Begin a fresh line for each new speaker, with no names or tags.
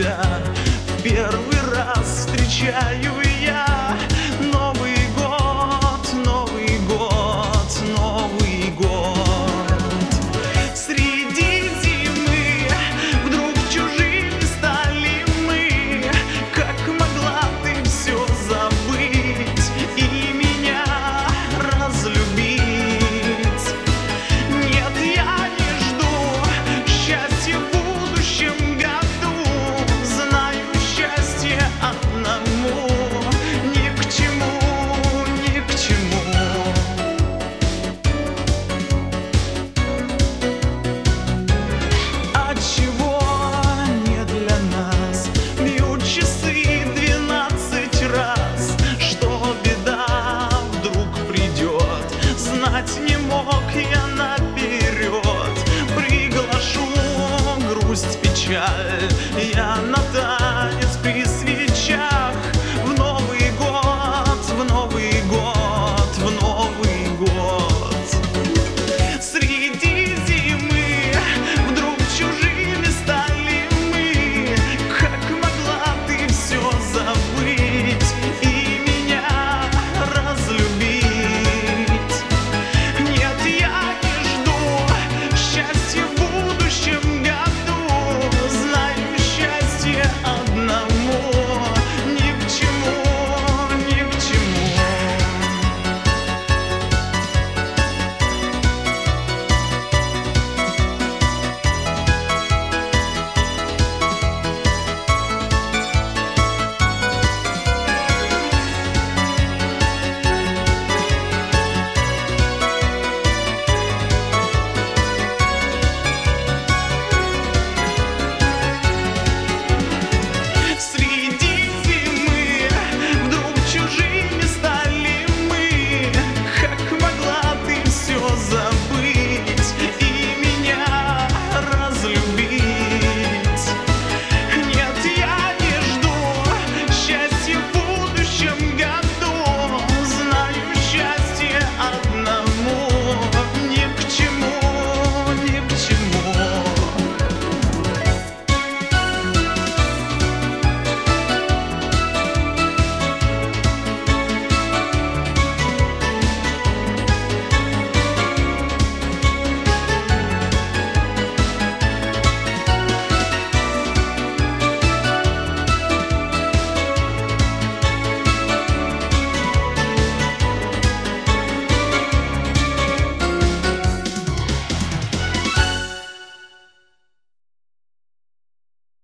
тебя в первый раз встречаю я. Новый год, Новый год, Новый год. Среди зимы вдруг чужими стали мы. Как могла ты все забыть и меня разлюбить? Нет, я не жду счастья в будущем году. Знаю, счастье одному ни к чему, ни к чему. Отчего не для нас бьют часы 12 раз? Что беда вдруг придет, знать не мог я наперед. Приглашу грусть, печаль